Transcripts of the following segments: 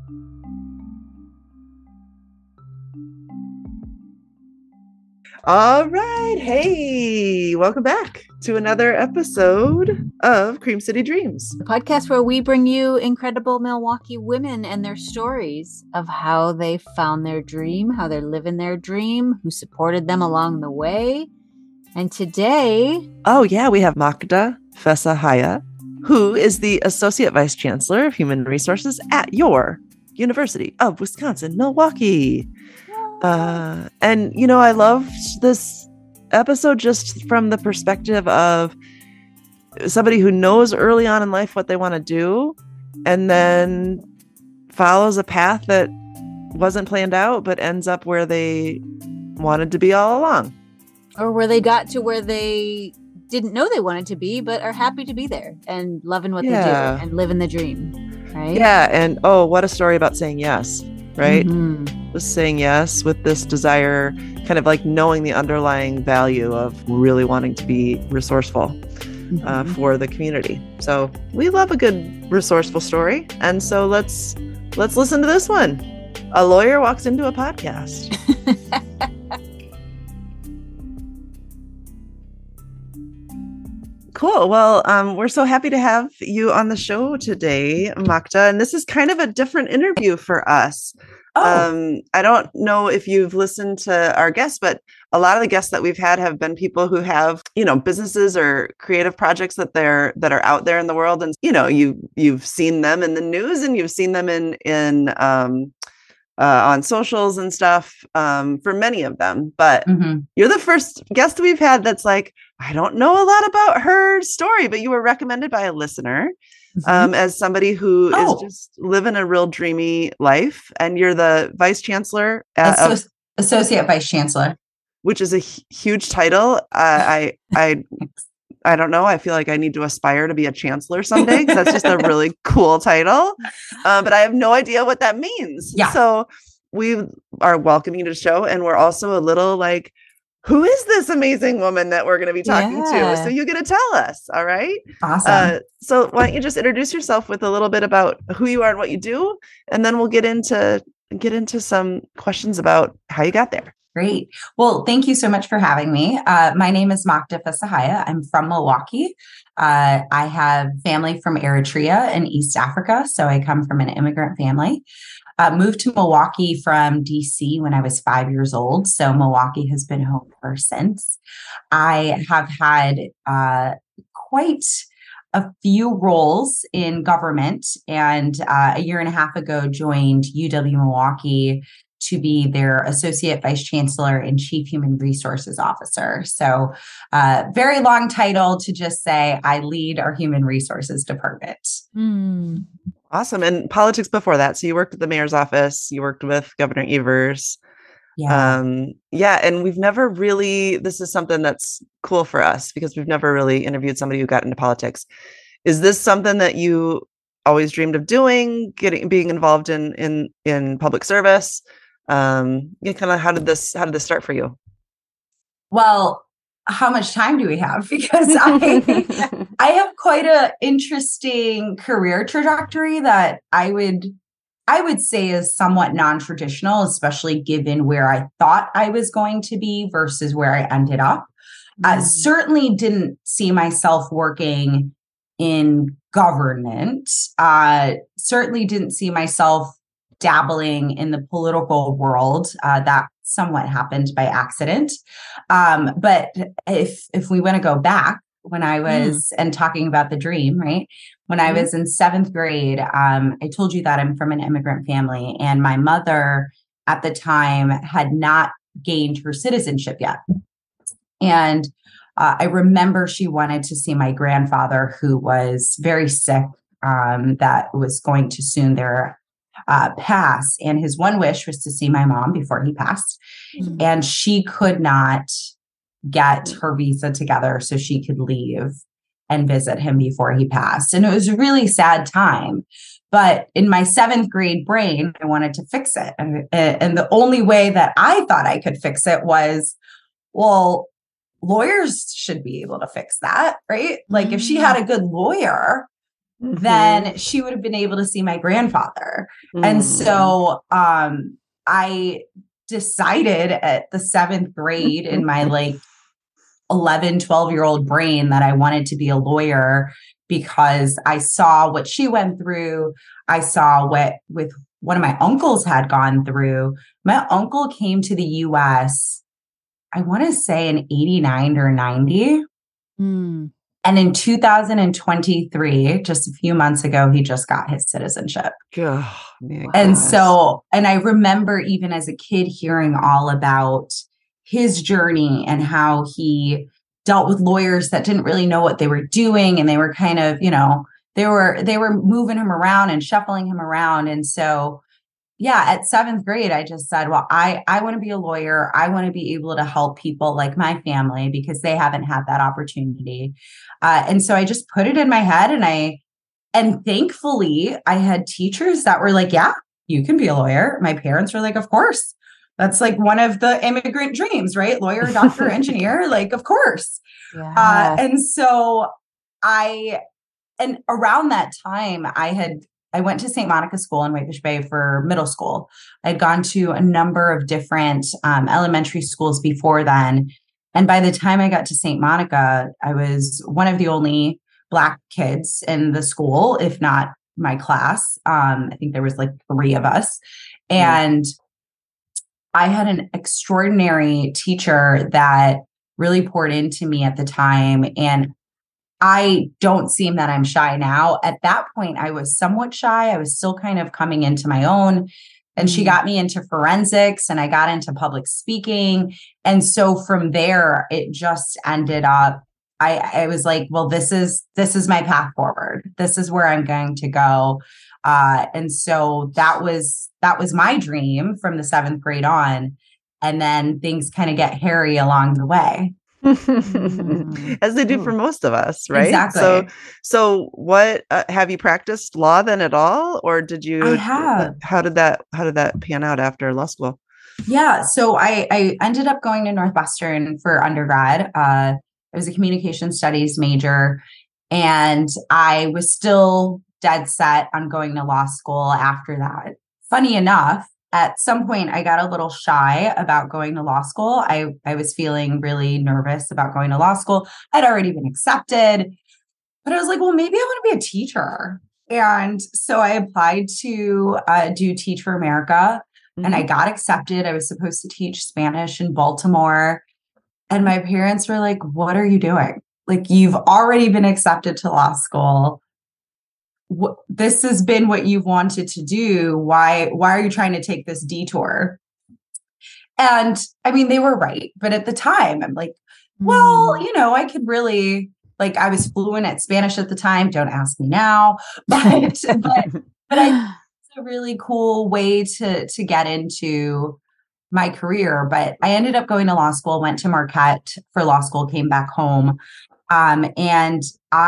All right. Hey, welcome back to another episode of Cream City Dreams, the podcast where we bring you incredible Milwaukee women and their stories of how they found their dream, how they're living their dream, who supported them along the way. And today... we have Magda Fessahaya, who is the Associate Vice Chancellor of Human Resources at your University of Wisconsin-Milwaukee. And, I loved this episode just from the perspective of somebody who knows early on in life what they want to do and then follows a path that wasn't planned out, but ends up where they wanted to be all along. Or where they got to where they didn't know they wanted to be, but are happy to be there and loving what they do and living the dream. Right? Yeah. And, what a story about saying yes. Right? Mm-hmm. Just saying yes with this desire, kind of like knowing the underlying value of really wanting to be resourceful for the community. So we love a good resourceful story. And so let's listen to this one. A lawyer walks into a podcast. Cool. Well, we're so happy to have you on the show today, Magda. And this is kind of a different interview for us. I don't know if you've listened to our guests, but a lot of the guests that we've had have been people who have, businesses or creative projects that are out there in the world. And, you've seen them in the news and you've seen them in on socials and stuff for many of them. But you're the first guest we've had that's like, I don't know a lot about her story, but you were recommended by a listener as somebody who is just living a real dreamy life. And you're the vice chancellor. Associate vice chancellor. Which is a huge title. I don't know. I feel like I need to aspire to be a chancellor someday because that's just a really cool title. But I have no idea what that means. Yeah. So we are welcoming you to the show. And we're also a little like, who is this amazing woman that we're going to be talking to? So you're going to tell us. All right. Awesome. So why don't you just introduce yourself with a little bit about who you are and what you do. And then we'll get into some questions about how you got there. Great. Well, thank you so much for having me. My name is Magda Fessahaya. I'm from Milwaukee. I have family from Eritrea in East Africa. So I come from an immigrant family. Moved to Milwaukee from DC when I was 5 years old. So Milwaukee has been home ever since. I have had quite a few roles in government, and a year and a half ago joined UW Milwaukee to be their Associate Vice Chancellor and Chief Human Resources Officer. So very long title to just say I lead our Human Resources Department. Awesome. And politics before that. So you worked at the mayor's office, you worked with Governor Evers. Yeah. And we've never really, this is something that's cool for us because we've never really interviewed somebody who got into politics. Is this something that you always dreamed of doing, being involved in public service? Kind of how did this start for you? Well, how much time do we have? Because I have quite an interesting career trajectory that I would say is somewhat non-traditional, especially given where I thought I was going to be versus where I ended up. I certainly didn't see myself working in government. Certainly didn't see myself dabbling in the political world. That somewhat happened by accident. But if we want to go back, when I was, and talking about the dream, right? When I was in 7th grade, I told you that I'm from an immigrant family, and my mother at the time had not gained her citizenship yet. And I remember she wanted to see my grandfather, who was very sick, that was going to soon there pass. And his one wish was to see my mom before he passed. And she could not get her visa together so she could leave and visit him before he passed. And it was a really sad time. But in my 7th grade brain, I wanted to fix it. And the only way that I thought I could fix it was, well, lawyers should be able to fix that, right? Like if she had a good lawyer, then she would have been able to see my grandfather. And Mm. so I decided at the 7th grade in my like 11, 12-year-old brain that I wanted to be a lawyer because I saw what she went through. I saw what with one of my uncles had gone through. My uncle came to the US, I want to say in 89 or 90. Mm. And in 2023, just a few months ago, he just got his citizenship. Oh, my And goodness. so, and I remember even as a kid hearing all about his journey and how he dealt with lawyers that didn't really know what they were doing. And they were kind of, you know, they were moving him around and shuffling him around. And so, yeah, at 7th grade, I just said, well, I want to be a lawyer. I want to be able to help people like my family because they haven't had that opportunity. And so I just put it in my head, and thankfully I had teachers that were like, yeah, you can be a lawyer. My parents were like, of course. That's like one of the immigrant dreams, right? Lawyer, doctor, engineer, like, of course. Yeah. And so and around that time, I went to St. Monica School in Whitefish Bay for middle school. I'd gone to a number of different elementary schools before then. And by the time I got to St. Monica, I was one of the only Black kids in the school, if not my class. I think there was like 3 of us. And I had an extraordinary teacher that really poured into me at the time. And I don't seem that I'm shy now. At that point, I was somewhat shy. I was still kind of coming into my own. And she got me into forensics and I got into public speaking. And so from there, it just ended up, I was like, well, this is my path forward. This is where I'm going to go. And so that was my dream from the 7th grade on. And then things kind of get hairy along the way. As they do for most of us, right? Exactly. So what have you practiced law then at all, or did you? I have. How did that pan out after law school? Yeah, so I ended up going to Northwestern for undergrad. I was a communication studies major, and I was still dead set on going to law school after that. Funny enough, at some point, I got a little shy about going to law school. I was feeling really nervous about going to law school. I'd already been accepted, but I was like, well, maybe I want to be a teacher. And so I applied to do Teach for America, and I got accepted. I was supposed to teach Spanish in Baltimore. And my parents were like, what are you doing? Like, you've already been accepted to law school. This has been what you've wanted to do. Why are you trying to take this detour? And I mean, they were right. But at the time, I'm like, well, you know, I could really, like, I was fluent at Spanish at the time. Don't ask me now. But it's a really cool way to get into my career. But I ended up going to law school, went to Marquette for law school, came back home. And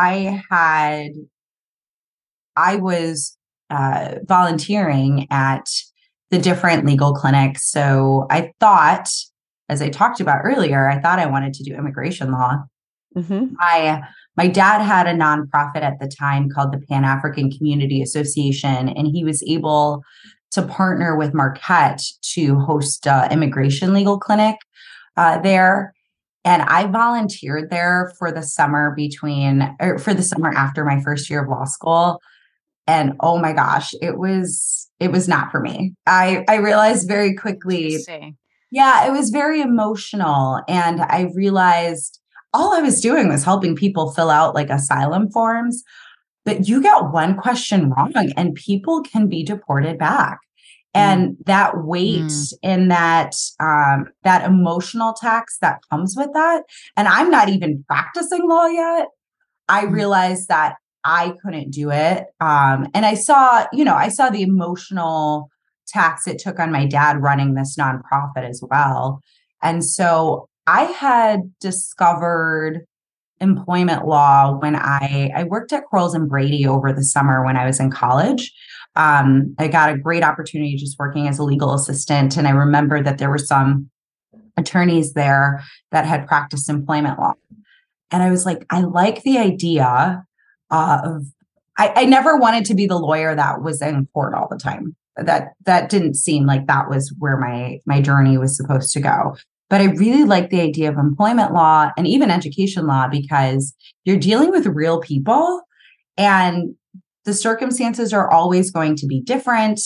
I was volunteering at the different legal clinics. So I thought, as I talked about earlier, I thought I wanted to do immigration law. My dad had a nonprofit at the time called the Pan-African Community Association, and he was able to partner with Marquette to host an immigration legal clinic there. And I volunteered there for the summer after my first year of law school. And oh my gosh, it was not for me. I realized very quickly. Yeah, it was very emotional. And I realized all I was doing was helping people fill out like asylum forms. But you get one question wrong and people can be deported back. And that weight and that emotional tax that comes with that. And I'm not even practicing law yet. I realized that I couldn't do it. And I saw the emotional tax it took on my dad running this nonprofit as well. And so I had discovered employment law when I worked at Quarles and Brady over the summer when I was in college. I got a great opportunity just working as a legal assistant. And I remember that there were some attorneys there that had practiced employment law. And I was like, I like the idea of, I never wanted to be the lawyer that was in court all the time. That didn't seem like that was where my journey was supposed to go. But I really like the idea of employment law and even education law, because you're dealing with real people and the circumstances are always going to be different.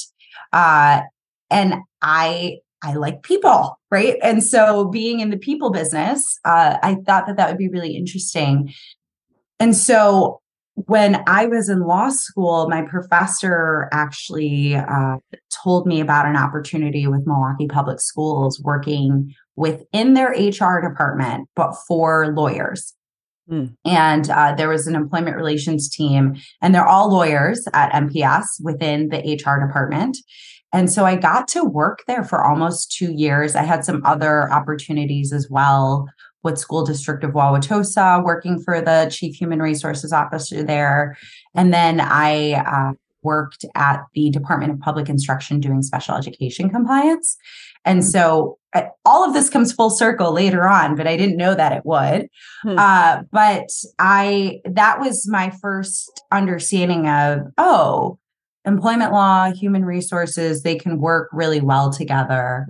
And I like people, right? And so being in the people business, I thought that would be really interesting. And so when I was in law school, my professor actually told me about an opportunity with Milwaukee Public Schools working within their HR department, but for lawyers. And there was an employment relations team, and they're all lawyers at MPS within the HR department. And so I got to work there for almost 2 years. I had some other opportunities as well with School District of Wauwatosa, working for the Chief Human Resources Officer there. And then I worked at the Department of Public Instruction doing special education compliance. And so all of this comes full circle later on, but I didn't know that it would. But that was my first understanding of, employment law, human resources, they can work really well together.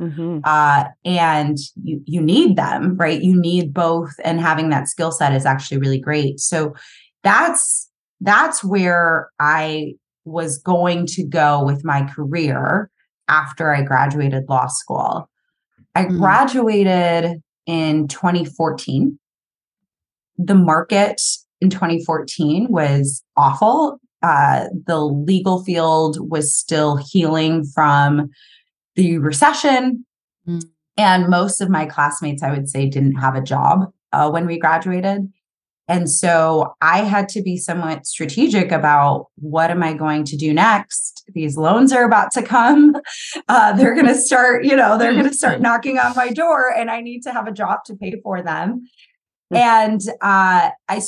And you need them, right? You need both. And having that skill set is actually really great. So that's where I was going to go with my career after I graduated law school. I graduated in 2014. The market in 2014 was awful. The legal field was still healing from the recession. And most of my classmates, I would say, didn't have a job when we graduated. And so I had to be somewhat strategic about what am I going to do next? These loans are about to come. They're going to start, they're going to start knocking on my door, and I need to have a job to pay for them. And I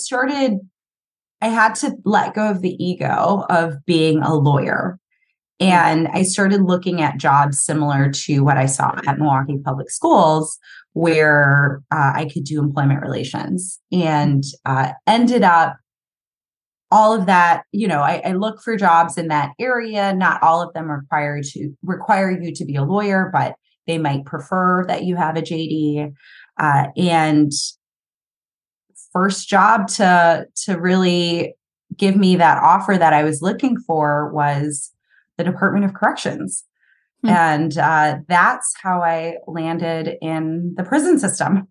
had to let go of the ego of being a lawyer. And I started looking at jobs similar to what I saw at Milwaukee Public Schools, where I could do employment relations, and ended up all of that. I look for jobs in that area. Not all of them require you to be a lawyer, but they might prefer that you have a JD. And first job to really give me that offer that I was looking for was the Department of Corrections. And that's how I landed in the prison system.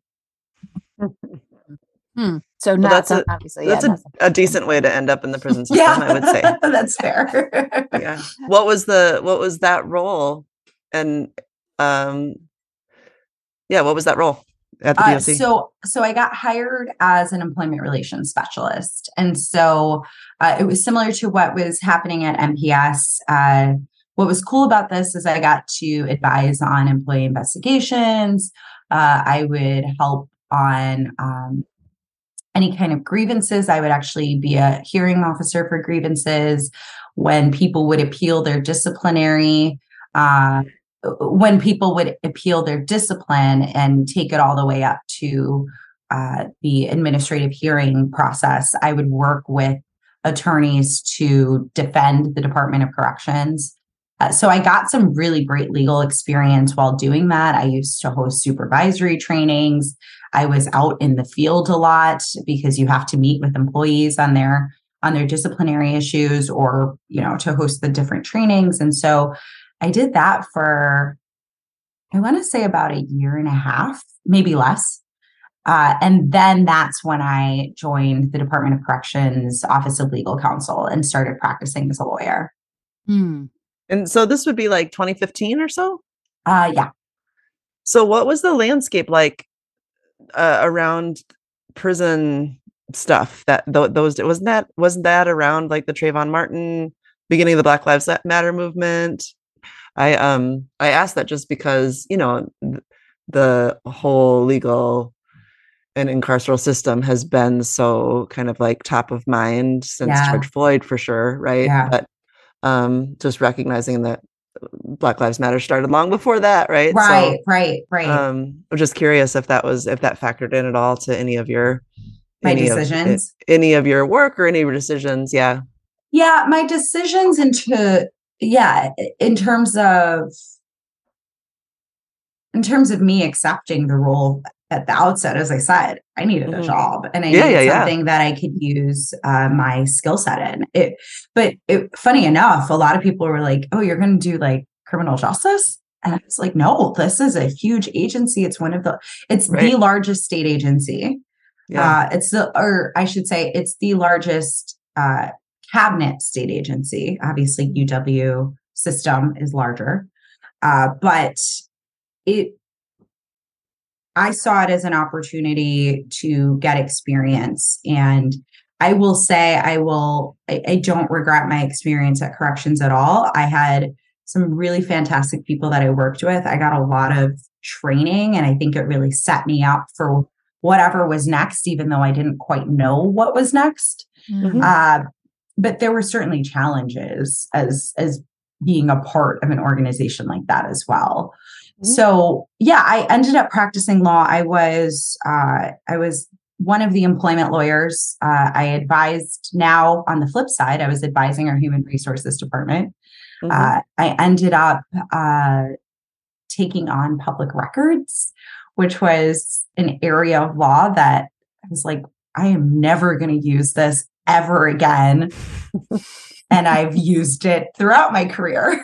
So that's obviously a decent way to end up in the prison system, I would say. That's fair. Yeah. What was that role? And what was that role at the DOC? So I got hired as an employment relations specialist. And so it was similar to what was happening at MPS. What was cool about this is I got to advise on employee investigations. I would help on any kind of grievances. I would actually be a hearing officer for grievances when people would appeal their discipline and take it all the way up to the administrative hearing process. I would work with attorneys to defend the Department of Corrections. So I got some really great legal experience while doing that. I used to host supervisory trainings. I was out in the field a lot because you have to meet with employees on their disciplinary issues or, to host the different trainings. And so I did that for, I want to say about a year and a half, maybe less. And then that's when I joined the Department of Corrections Office of Legal Counsel and started practicing as a lawyer. And so this would be like 2015 or so? Yeah. So what was the landscape like around prison stuff? Wasn't that around like the Trayvon Martin, beginning of the Black Lives Matter movement? I asked that just because, the whole legal and incarceral system has been so kind of like top of mind since George Floyd, for sure, right? Yeah. But just recognizing that Black Lives Matter started long before that, right? Right. I'm just curious if that factored in at all to any of your decisions, any of your work or any of your decisions. Yeah. Yeah, my decisions in terms of me accepting the role at the outset, as I said, I needed a job and I needed something that I could use my skill set in. Funny enough, a lot of people were like, "Oh, you're going to do like criminal justice?" And I was like, "No, this is a huge agency. It's the largest state agency. Yeah. It's the largest cabinet state agency. Obviously, UW system is larger, but I saw it as an opportunity to get experience. And I will say I don't regret my experience at corrections at all. I had some really fantastic people that I worked with. I got a lot of training, and I think it really set me up for whatever was next, even though I didn't quite know what was next. Mm-hmm. But there were certainly challenges as being a part of an organization like that as well. Mm-hmm. So yeah, I ended up practicing law. I was one of the employment lawyers. I advised. Now on the flip side, I was advising our human resources department. Mm-hmm. I ended up taking on public records, which was an area of law that I was like, I am never going to use this ever again. And I've used it throughout my career.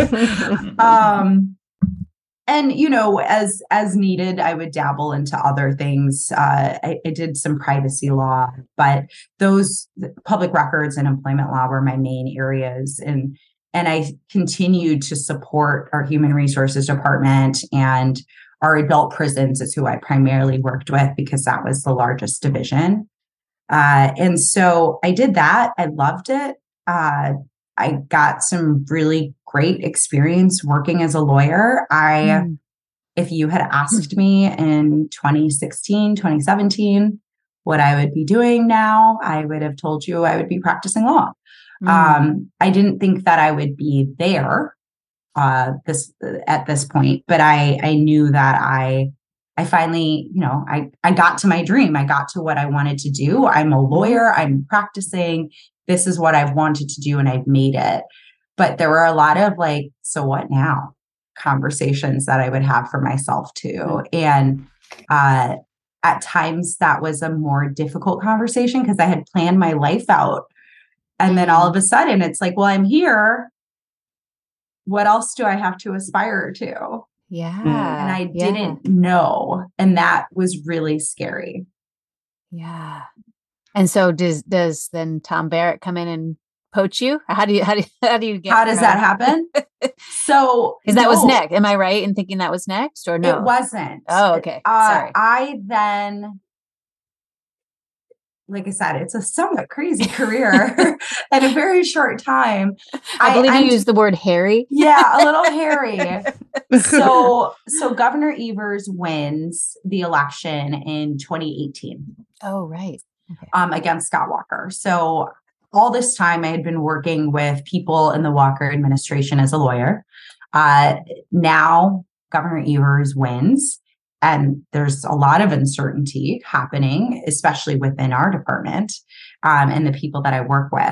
And, as needed, I would dabble into other things. I did some privacy law, but those public records and employment law were my main areas. And I continued to support our human resources department, and our adult prisons is who I primarily worked with because that was the largest division. And so I did that. I loved it. I got some really great experience working as a lawyer. If you had asked me in 2016, 2017, what I would be doing now, I would have told you I would be practicing law. I didn't think that I would be there at this point, but I knew that I finally, I got to my dream. I got to what I wanted to do. I'm a lawyer. I'm practicing. This is what I've wanted to do, and I've made it. But there were a lot of like, so what now? Conversations that I would have for myself too. And at times that was a more difficult conversation because I had planned my life out. And then all of a sudden it's like, well, I'm here. What else do I have to aspire to? Yeah. And I didn't know. And that was really scary. Yeah. And so does then Tom Barrett come in and poach you? How do you get? How does that happen? So because that was next. Am I right in thinking that was next or no? It wasn't. Oh, okay. Sorry. I then, like I said, it's a somewhat crazy career in a very short time. I believe you used the word hairy. Yeah, a little hairy. So Governor Evers wins the election in 2018. Oh, right. Okay. Against Scott Walker. So all this time I had been working with people in the Walker administration as a lawyer. Now Governor Evers wins, and there's a lot of uncertainty happening, especially within our department and the people that I work with.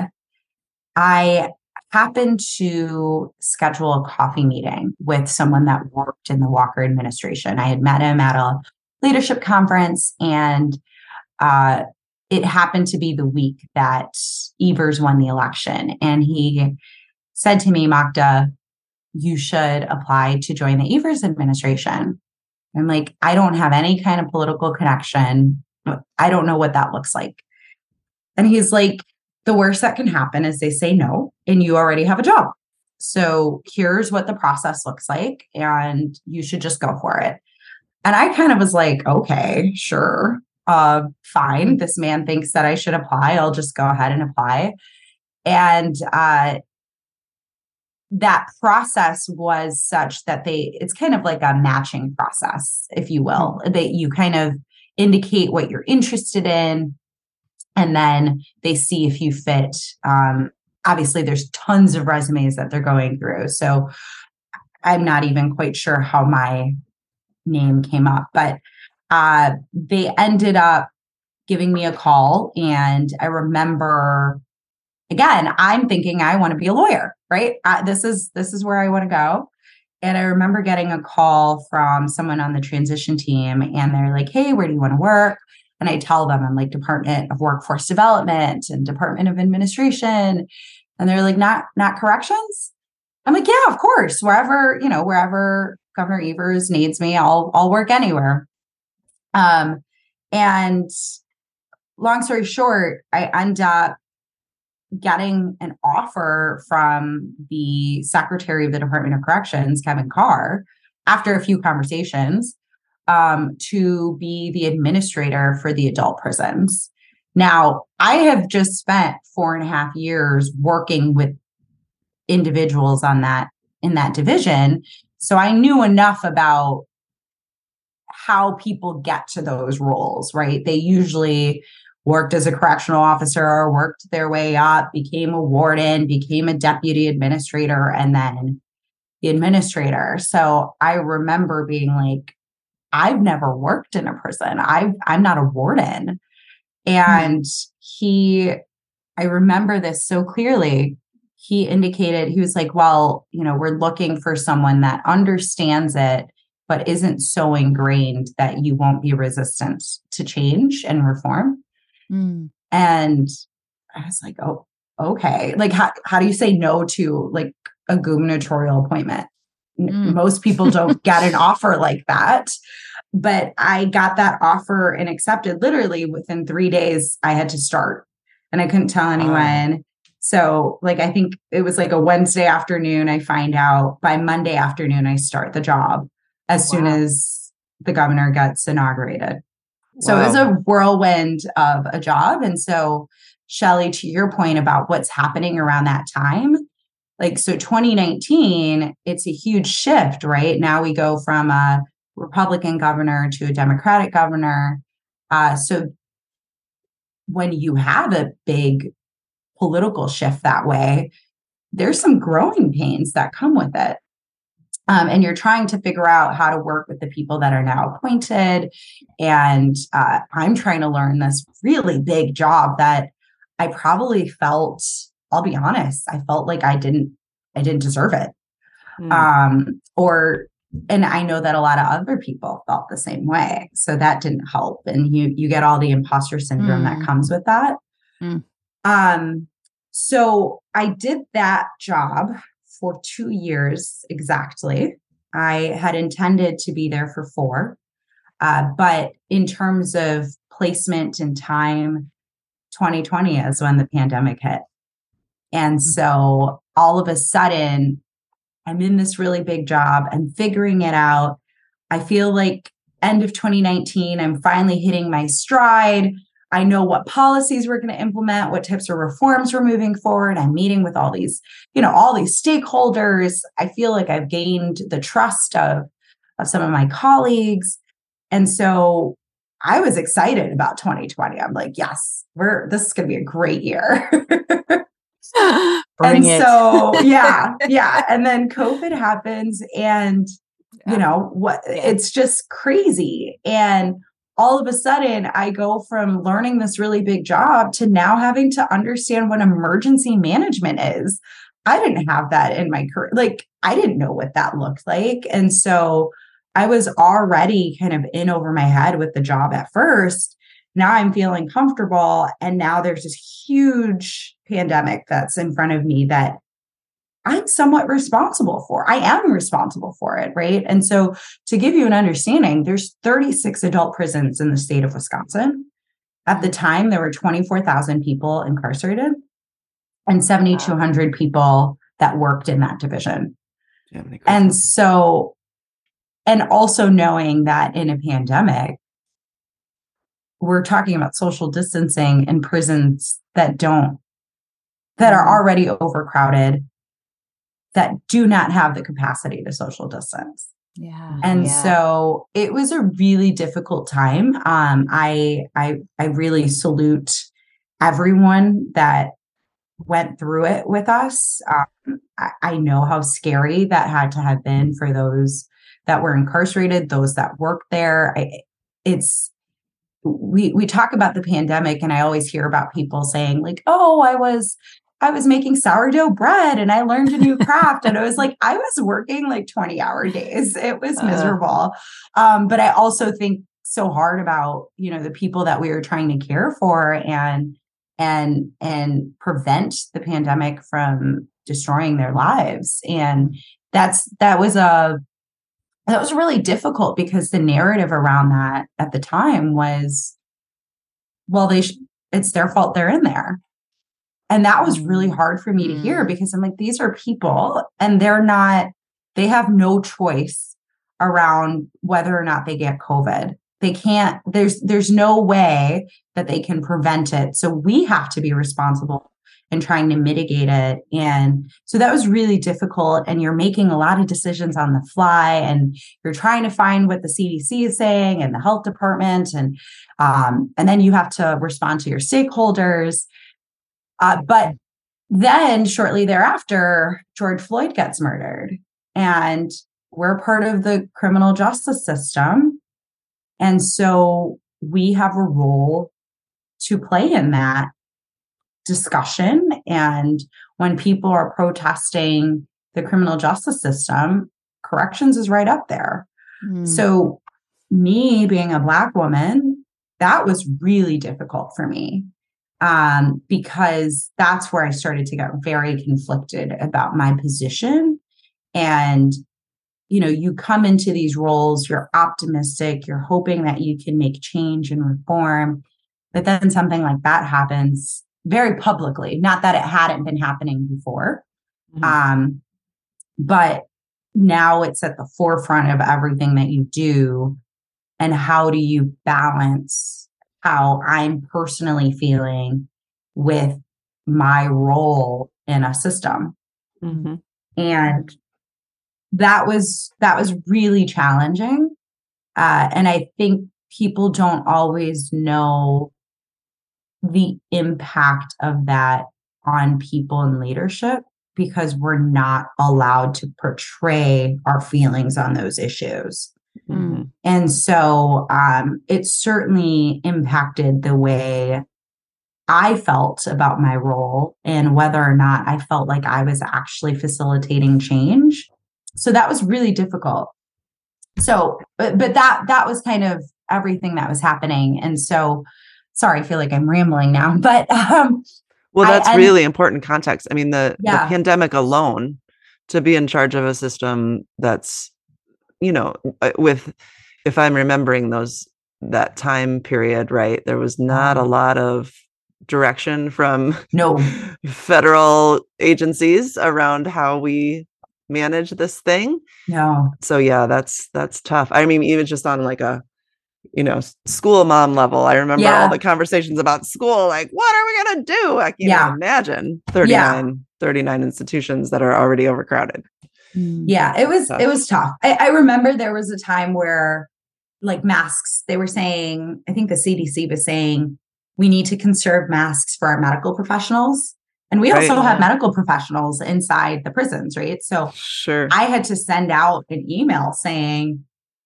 I happened to schedule a coffee meeting with someone that worked in the Walker administration. I had met him at a leadership conference, and it happened to be the week that Evers won the election. And he said to me, Magda, you should apply to join the Evers administration. I'm like, I don't have any kind of political connection. I don't know what that looks like. And he's like, the worst that can happen is they say no, and you already have a job. So here's what the process looks like, and you should just go for it. And I kind of was like, okay, sure. Fine. This man thinks that I should apply. I'll just go ahead and apply. And that process was such that it's kind of like a matching process, if you will, that you kind of indicate what you're interested in, and then they see if you fit. Obviously, there's tons of resumes that they're going through. So I'm not even quite sure how my name came up, but they ended up giving me a call. And I remember again, I'm thinking I want to be a lawyer, right? This is where I want to go. And I remember getting a call from someone on the transition team, and they're like, hey, where do you want to work? And I tell them I'm like Department of Workforce Development and Department of Administration. And they're like, not corrections? I'm like, yeah, of course. Wherever Governor Evers needs me, I'll work anywhere. And long story short, I end up getting an offer from the Secretary of the Department of Corrections, Kevin Carr, after a few conversations, to be the administrator for the adult prisons. Now, I have just spent 4.5 years working with individuals in that division. So I knew enough about how people get to those roles, right? They usually worked as a correctional officer, worked their way up, became a warden, became a deputy administrator, and then the administrator. So I remember being like, I've never worked in a prison. I'm not a warden. And I remember this so clearly. He indicated, he was like, well, we're looking for someone that understands it, but isn't so ingrained that you won't be resistant to change and reform. Mm. And I was like, oh, okay. Like, how do you say no to like a gubernatorial appointment? Most people don't get an offer like that. But I got that offer and accepted literally within 3 days. I had to start, and I couldn't tell anyone. So like, I think it was like a Wednesday afternoon, I find out. By Monday afternoon, I start the job as soon as the governor gets inaugurated. So it was a whirlwind of a job. And so, Shelley, to your point about what's happening around that time, like, so 2019, it's a huge shift, right? Now we go from a Republican governor to a Democratic governor. So when you have a big political shift that way, there's some growing pains that come with it. And you're trying to figure out how to work with the people that are now appointed. And I'm trying to learn this really big job that I probably felt, I'll be honest, I felt like I didn't deserve it. And I know that a lot of other people felt the same way. So that didn't help. And you get all the imposter syndrome that comes with that. So I did that job for 2 years exactly. I had intended to be there for 4. But in terms of placement and time, 2020 is when the pandemic hit. And so all of a sudden, I'm in this really big job. I'm figuring it out. I feel like end of 2019, I'm finally hitting my stride. I know what policies we're going to implement, what types of reforms we're moving forward. I'm meeting with all these stakeholders. I feel like I've gained the trust of some of my colleagues. And so I was excited about 2020. I'm like, yes, this is going to be a great year. Yeah. And then COVID happens, and it's just crazy. And all of a sudden I go from learning this really big job to now having to understand what emergency management is. I didn't have that in my career. Like, I didn't know what that looked like. And so I was already kind of in over my head with the job at first. Now I'm feeling comfortable. And now there's this huge pandemic that's in front of me that I'm somewhat responsible for. I am responsible for it, right? And so to give you an understanding, there's 36 adult prisons in the state of Wisconsin. At the time, there were 24,000 people incarcerated and 7,200 people that worked in that division. And so, and also knowing that in a pandemic, we're talking about social distancing in prisons that are already overcrowded, that do not have the capacity to social distance. So it was a really difficult time. I really salute everyone that went through it with us. I know how scary that had to have been for those that were incarcerated, those that worked there. We talk about the pandemic, and I always hear about people saying like, oh, I was I was making sourdough bread and I learned a new craft. And I was like, I was working like 20-hour days. It was miserable. But I also think so hard about, the people that we were trying to care for and prevent the pandemic from destroying their lives. And that was really difficult because the narrative around that at the time was, well, it's their fault they're in there. And that was really hard for me to hear because I'm like, these are people and they have no choice around whether or not they get COVID. They can't, there's no way that they can prevent it. So we have to be responsible in trying to mitigate it. And so that was really difficult. And you're making a lot of decisions on the fly and you're trying to find what the CDC is saying and the health department. And then you have to respond to your stakeholders. But then shortly thereafter, George Floyd gets murdered and we're part of the criminal justice system. And so we have a role to play in that discussion. And when people are protesting the criminal justice system, corrections is right up there. So me being a Black woman, that was really difficult for me. Because that's where I started to get very conflicted about my position. And, you come into these roles, you're optimistic, you're hoping that you can make change and reform. But then something like that happens very publicly, not that it hadn't been happening before. But now it's at the forefront of everything that you do. And how do you balance how I'm personally feeling with my role in a system? And that was really challenging. And I think people don't always know the impact of that on people in leadership because we're not allowed to portray our feelings on those issues. And so it certainly impacted the way I felt about my role and whether or not I felt like I was actually facilitating change. So that was really difficult. So, but that was kind of everything that was happening. And so, sorry, I feel like I'm rambling now, but well, that's really important context. I mean, the pandemic alone, to be in charge of a system that's, if I'm remembering that time period, right, there was not a lot of direction from federal agencies around how we manage this thing. So yeah, that's tough. I mean, even just on like a, school mom level, I remember all the conversations about school, like, what are we going to do? I can't imagine 39 institutions that are already overcrowded. Yeah, it was tough. I remember there was a time where like masks, they were saying, I think the CDC was saying, we need to conserve masks for our medical professionals. And we also have medical professionals inside the prisons, right? So I had to send out an email saying,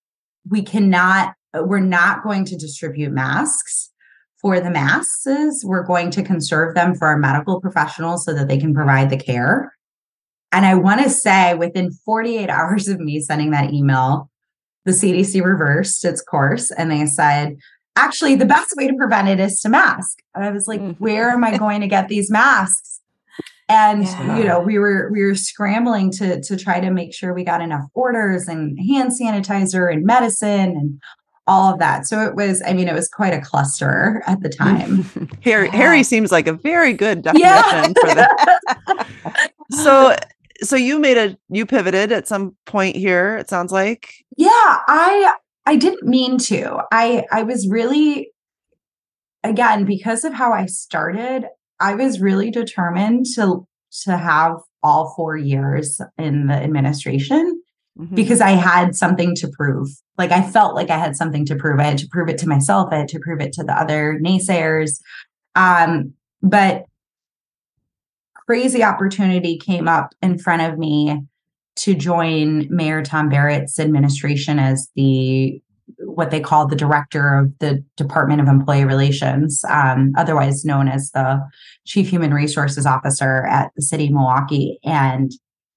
we're not going to distribute masks for the masses. We're going to conserve them for our medical professionals so that they can provide the care. And I want to say within 48 hours of me sending that email, the CDC reversed its course and they said, actually, the best way to prevent it is to mask. And I was like, where am I going to get these masks? And, we were scrambling to try to make sure we got enough orders and hand sanitizer and medicine and all of that. So it was quite a cluster at the time. Harry seems like a very good definition for that. So you pivoted at some point here, it sounds like. Yeah, I didn't mean to. I was really, again, because of how I started, I was really determined to have all 4 years in the administration because I had something to prove. Like I felt like I had something to prove. I had to prove it to myself. I had to prove it to the other naysayers. But crazy opportunity came up in front of me to join Mayor Tom Barrett's administration as the what they call the director of the Department of Employee Relations, otherwise known as the Chief Human Resources Officer at the city of Milwaukee. And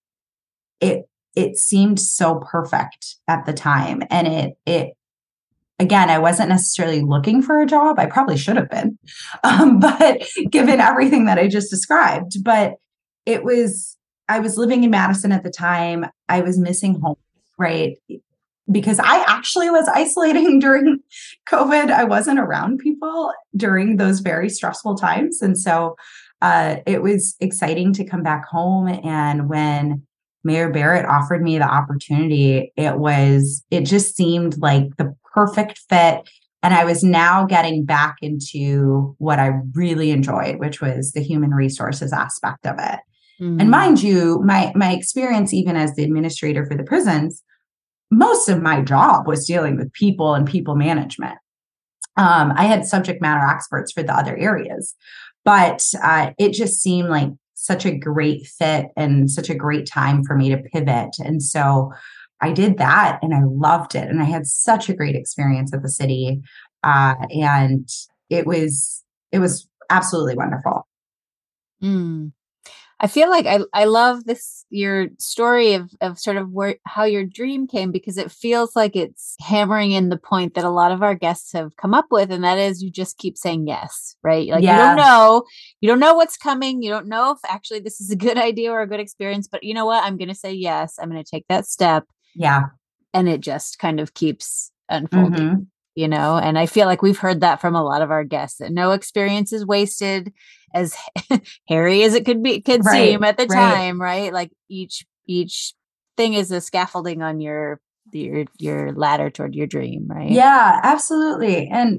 it seemed so perfect at the time. And it again, I wasn't necessarily looking for a job. I probably should have been, but given everything that I just described, but I was living in Madison at the time. I was missing home, right? Because I actually was isolating during COVID. I wasn't around people during those very stressful times. And so it was exciting to come back home. And when Mayor Barrett offered me the opportunity, it just seemed like the perfect fit. And I was now getting back into what I really enjoyed, which was the human resources aspect of it. Mm-hmm. And mind you, my experience, even as the administrator for the prisons, most of my job was dealing with people and people management. I had subject matter experts for the other areas, but it just seemed like such a great fit and such a great time for me to pivot. And so I did that and I loved it. And I had such a great experience at the city. And it was absolutely wonderful. Mm. I feel like I love your story of sort of how your dream came, because it feels like it's hammering in the point that a lot of our guests have come up with. And that is, you just keep saying yes, right? Like, yeah. You don't know what's coming. You don't know if actually this is a good idea or a good experience, but you know what? I'm going to say yes. I'm going to take that step. Yeah. And it just kind of keeps unfolding, and I feel like we've heard that from a lot of our guests, that no experience is wasted, as hairy as it could seem at the time, right? Like each thing is a scaffolding on your ladder toward your dream, right? Yeah, absolutely. And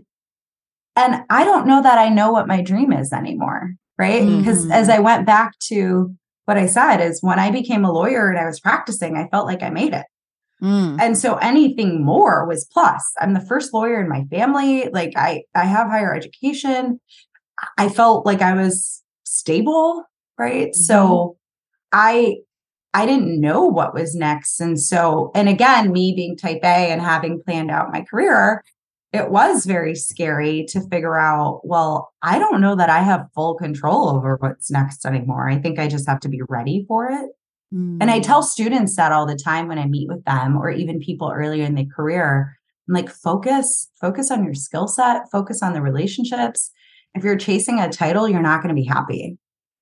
I don't know that I know what my dream is anymore, right? Because as I went back to what I said, is when I became a lawyer and I was practicing, I felt like I made it. And so anything more was plus. I'm the first lawyer in my family. Like I have higher education. I felt like I was stable, right? Mm-hmm. So I didn't know what was next. And again, me being type A and having planned out my career, it was very scary to figure out, well, I don't know that I have full control over what's next anymore. I think I just have to be ready for it. And I tell students that all the time when I meet with them, or even people earlier in their career. I'm like, focus on your skill set, focus on the relationships. If you're chasing a title, you're not going to be happy,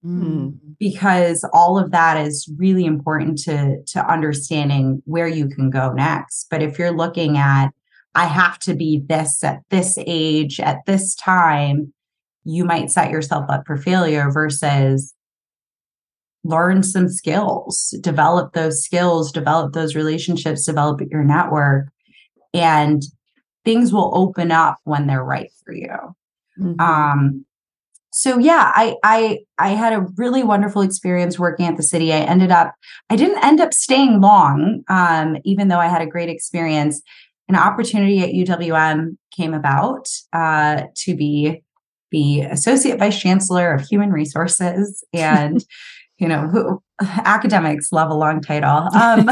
because all of that is really important to understanding where you can go next. But if you're looking at, I have to be this at this age, at this time, you might set yourself up for failure, versus learn some skills, develop those relationships, develop your network, and things will open up when they're right for you. So yeah, I had a really wonderful experience working at the city. I didn't end up staying long, even though I had a great experience. An opportunity at UWM came about to be the Associate Vice Chancellor of Human Resources, and academics love a long title.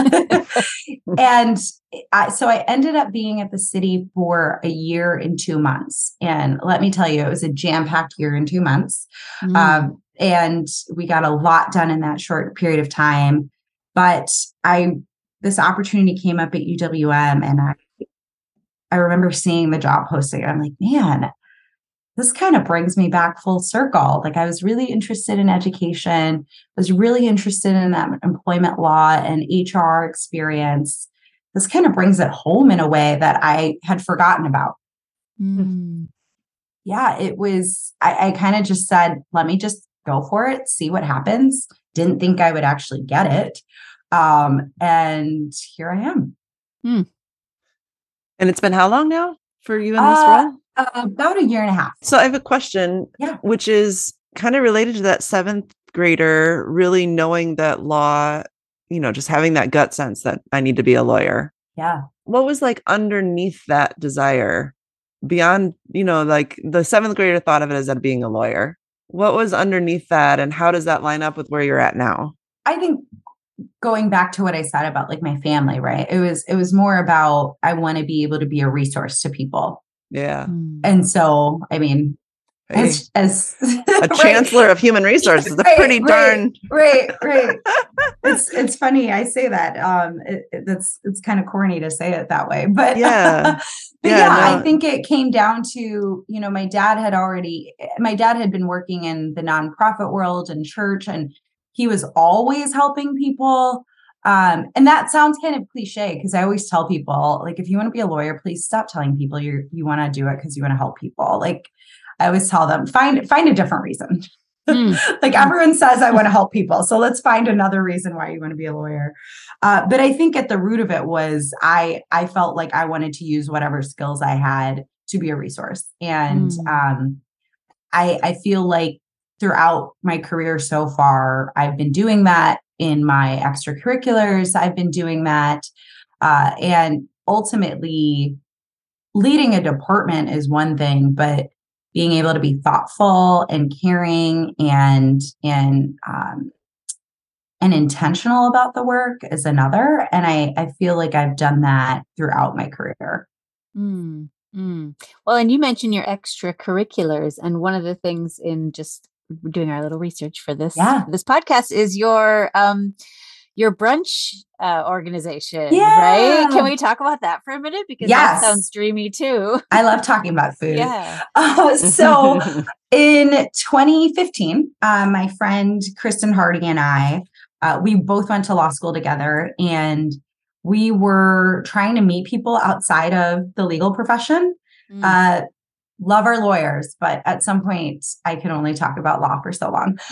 So I ended up being at the city for a year and 2 months. And let me tell you, it was a jam-packed year and 2 months. And we got a lot done in that short period of time. But this opportunity came up at UWM, and I remember seeing the job posting. I'm like, man, this kind of brings me back full circle. Like, I was really interested in education, was really interested in that employment law and HR experience. This kind of brings it home in a way that I had forgotten about. Yeah, it was, I kind of just said, let me just go for it, see what happens. Didn't think I would actually get it. And here I am. And it's been how long now for you in this role? About a year and a half. So I have a question, which is kind of related to that seventh grader, really knowing that law, just having that gut sense that I need to be a lawyer. Yeah. What was like underneath that desire beyond, like the seventh grader thought of it as being a lawyer? What was underneath that, and how does that line up with where you're at now? I think going back to what I said about like my family, right? It was more about, I want to be able to be a resource to people. Yeah. And so, I mean, as a chancellor of human resources, a pretty darn right. It's funny I say that. It's kind of corny to say it that way, but yeah. I think it came down to, my dad had been working in the nonprofit world and church, and he was always helping people. And that sounds kind of cliche, because I always tell people, like, if you want to be a lawyer, please stop telling people you want to do it because you want to help people. Like, I always tell them, find a different reason. Like, everyone says I want to help people, so let's find another reason why you want to be a lawyer. But I think at the root of it was I felt like I wanted to use whatever skills I had to be a resource. And I feel like throughout my career so far, I've been doing that in my extracurriculars. I've been doing that. And ultimately, leading a department is one thing, but being able to be thoughtful and caring and intentional about the work is another. And I feel like I've done that throughout my career. Well, and you mentioned your extracurriculars, and one of the things in just doing our little research for this podcast is your brunch organization, right? Can we talk about that for a minute? Because that sounds dreamy too. I love talking about food. Yeah. So in 2015, my friend Kristen Hardy and I, we both went to law school together, and we were trying to meet people outside of the legal profession. Love our lawyers, but at some point I can only talk about law for so long.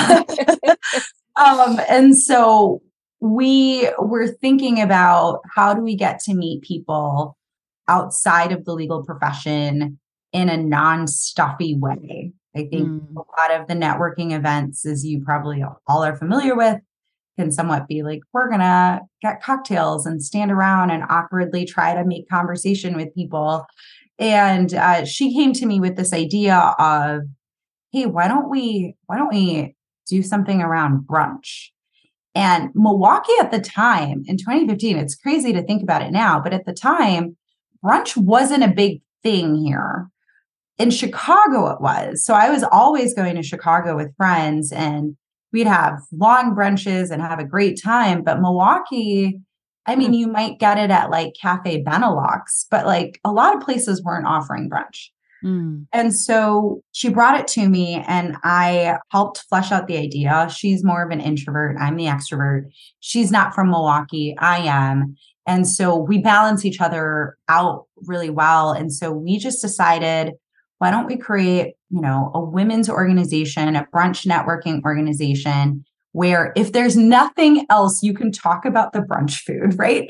And so we were thinking about, how do we get to meet people outside of the legal profession in a non-stuffy way? I think a lot of the networking events, as you probably all are familiar with, can somewhat be like, we're going to get cocktails and stand around and awkwardly try to make conversation with people. And she came to me with this idea of, hey, why don't we do something around brunch? And Milwaukee at the time in 2015, it's crazy to think about it now, but at the time, brunch wasn't a big thing here. In Chicago, it was. So I was always going to Chicago with friends, and we'd have long brunches and have a great time. But Milwaukee, I mean, you might get it at like Cafe Benelux, but like a lot of places weren't offering brunch. And so she brought it to me, and I helped flesh out the idea. She's more of an introvert. I'm the extrovert. She's not from Milwaukee. I am. And so we balance each other out really well. And so we just decided, why don't we create, a women's organization, a brunch networking organization, where if there's nothing else, you can talk about the brunch food, right?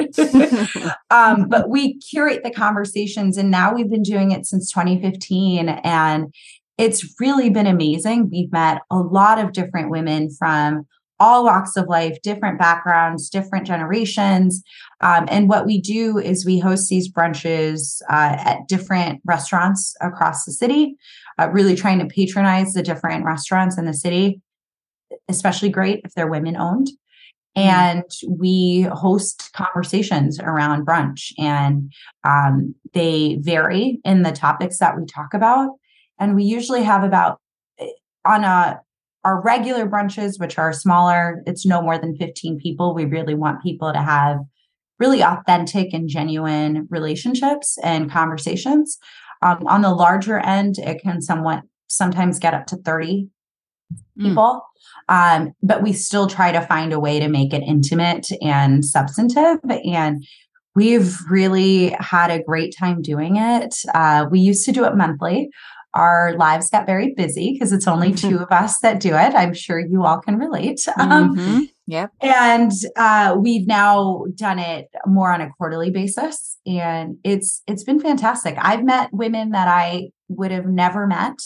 But we curate the conversations, and now we've been doing it since 2015, and it's really been amazing. We've met a lot of different women from all walks of life, different backgrounds, different generations. And what we do is we host these brunches at different restaurants across the city, really trying to patronize the different restaurants in the city. Especially great if they're women owned. And we host conversations around brunch, and they vary in the topics that we talk about. And we usually have about, our regular brunches, which are smaller, it's no more than 15 people. We really want people to have really authentic and genuine relationships and conversations. On the larger end, it can sometimes get up to 30 people. But we still try to find a way to make it intimate and substantive. And we've really had a great time doing it. We used to do it monthly. Our lives got very busy because it's only two of us that do it. I'm sure you all can relate. Yep. And we've now done it more on a quarterly basis. And it's been fantastic. I've met women that I would have never met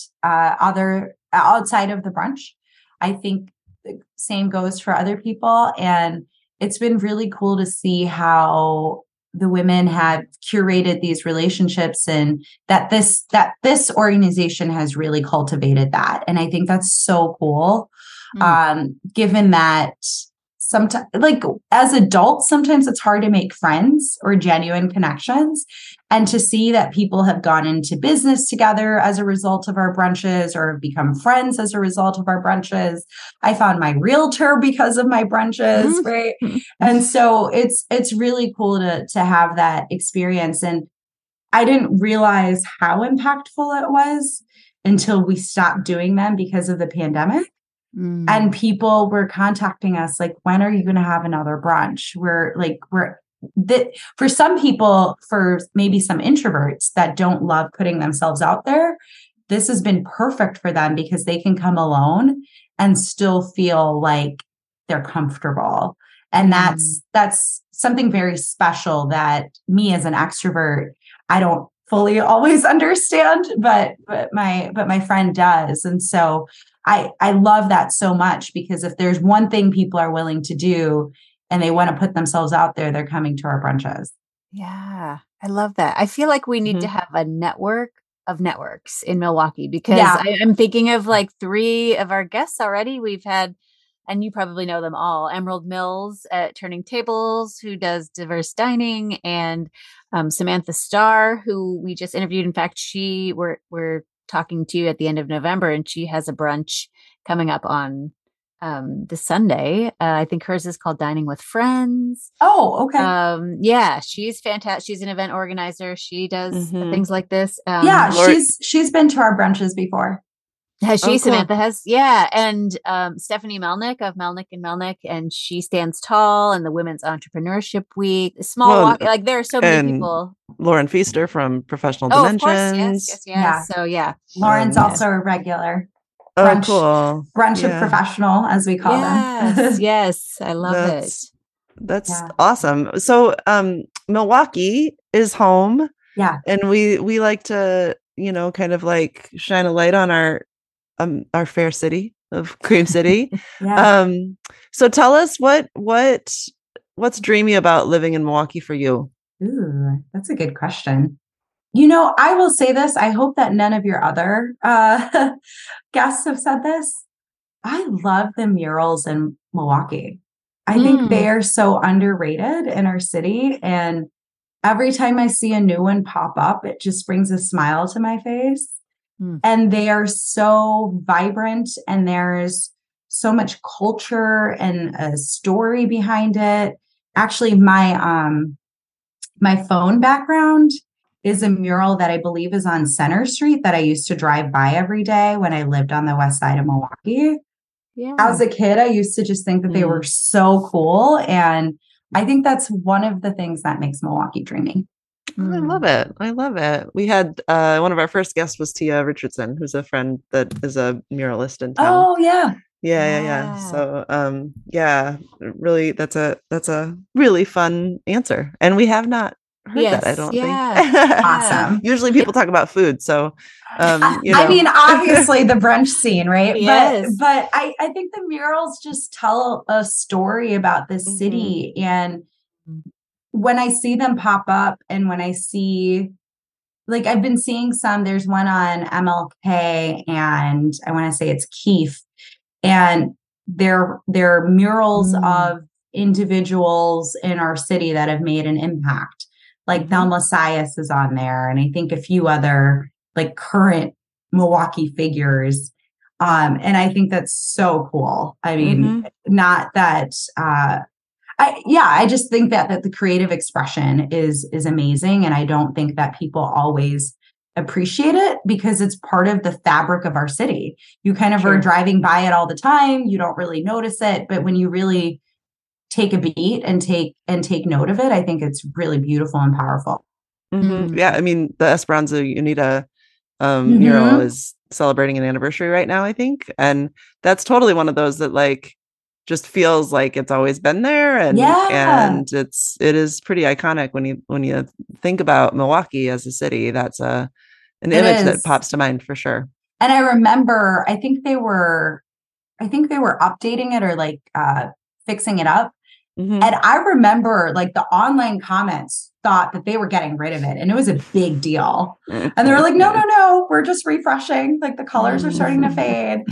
outside of the brunch. I think the same goes for other people. And it's been really cool to see how the women have curated these relationships, and that this organization has really cultivated that. And I think that's so cool. Given that sometimes, like as adults, sometimes it's hard to make friends or genuine connections. And to see that people have gone into business together as a result of our brunches or have become friends as a result of our brunches. I found my realtor because of my brunches, right? And so it's really cool to have that experience. And I didn't realize how impactful it was until we stopped doing them because of the pandemic. And people were contacting us like, when are you going to have another brunch? For some people, for maybe some introverts that don't love putting themselves out there, this has been perfect for them because they can come alone and still feel like they're comfortable. And that's something very special that me as an extrovert, I don't fully always understand, but my friend does. And so I love that so much, because if there's one thing people are willing to do and they want to put themselves out there, they're coming to our brunches. Yeah, I love that. I feel like we need to have a network of networks in Milwaukee, because I'm thinking of like 3 of our guests already. We've had, and you probably know them all, Emerald Mills at Turning Tables, who does diverse dining, and Samantha Starr, who we just interviewed. In fact, we're talking to you at the end of November, and she has a brunch coming up on this Sunday. I think hers is called Dining with Friends. Oh, okay. Yeah, she's fantastic. She's an event organizer. She does things like this. She's been to our brunches before. Has she? Oh, cool. Samantha has. Yeah. And Stephanie Melnick of Melnick and Melnick, and she stands tall in the Women's Entrepreneurship Week. Like there are so many people. Lauren Feaster from Professional Dimensions. Of course. Yes. So yeah. Lauren's also a regular. Brunch, cool. Brunch of professional, as we call them. Yes. I love it. That's awesome. So Milwaukee is home. Yeah. And we like to, kind of like shine a light on our fair city of Cream City. So tell us what's dreamy about living in Milwaukee for you? Ooh, that's a good question. I will say this. I hope that none of your other guests have said this. I love the murals in Milwaukee. I think they are so underrated in our city. And every time I see a new one pop up, it just brings a smile to my face. And they are so vibrant, and there's so much culture and a story behind it. Actually, my phone background is a mural that I believe is on Center Street that I used to drive by every day when I lived on the west side of Milwaukee. Yeah. As a kid, I used to just think that they were so cool. And I think that's one of the things that makes Milwaukee dreamy. I love it. We had one of our first guests was Tia Richardson, who's a friend that is a muralist in town. Oh, yeah. Yeah. So, really, that's a really fun answer. And we have not heard that, I don't think. Awesome. Usually people talk about food. So, I mean, obviously the brunch scene, right? Yes. But I think the murals just tell a story about the city. And when I see them pop up, and when I see, like, I've been seeing some, there's one on MLK, and I want to say it's Keefe, and they're murals of individuals in our city that have made an impact. Like Thelma Sias is on there, and I think a few other like current Milwaukee figures. And I think that's so cool. I mean, not that I just think that the creative expression is amazing. And I don't think that people always appreciate it because it's part of the fabric of our city. You kind of are driving by it all the time. You don't really notice it. But when you really take a beat and take note of it, I think it's really beautiful and powerful. Yeah. I mean, the Esperanza Unida mural is celebrating an anniversary right now, I think. And that's totally one of those that like just feels like it's always been there. And it is pretty iconic when you think about Milwaukee as a city. That's an image that pops to mind for sure. And I remember, I think they were updating it or like fixing it up. Mhm. And I remember like the online comments thought that they were getting rid of it. And it was a big deal. And they were like, no, we're just refreshing. Like the colors are starting to fade.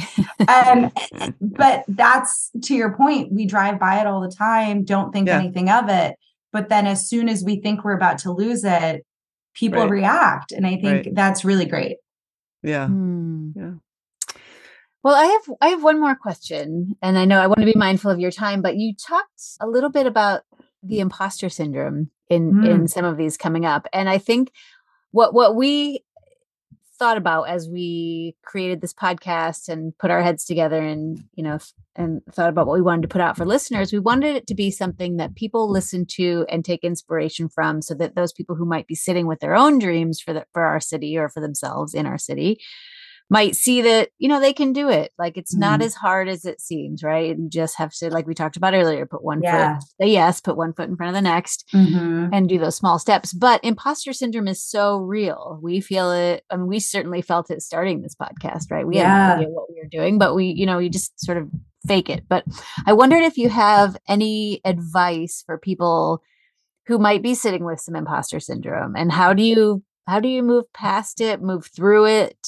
But that's to your point. We drive by it all the time, don't think anything of it. But then as soon as we think we're about to lose it, people react. And I think that's really great. Yeah. Yeah. Well, I have one more question, and I know I want to be mindful of your time, but you talked a little bit about the imposter syndrome in some of these coming up. And I think what we thought about as we created this podcast and put our heads together and, and thought about what we wanted to put out for listeners, we wanted it to be something that people listen to and take inspiration from, so that those people who might be sitting with their own dreams for our city or for themselves in our city might see that, they can do it. Like it's not as hard as it seems, right? You just have to, like we talked about earlier, put one foot, say yes, put one foot in front of the next and do those small steps. But imposter syndrome is so real. We feel it. I mean, we certainly felt it starting this podcast, right? We had no idea what we were doing, but we just sort of fake it. But I wondered if you have any advice for people who might be sitting with some imposter syndrome, and how do you move past it, move through it,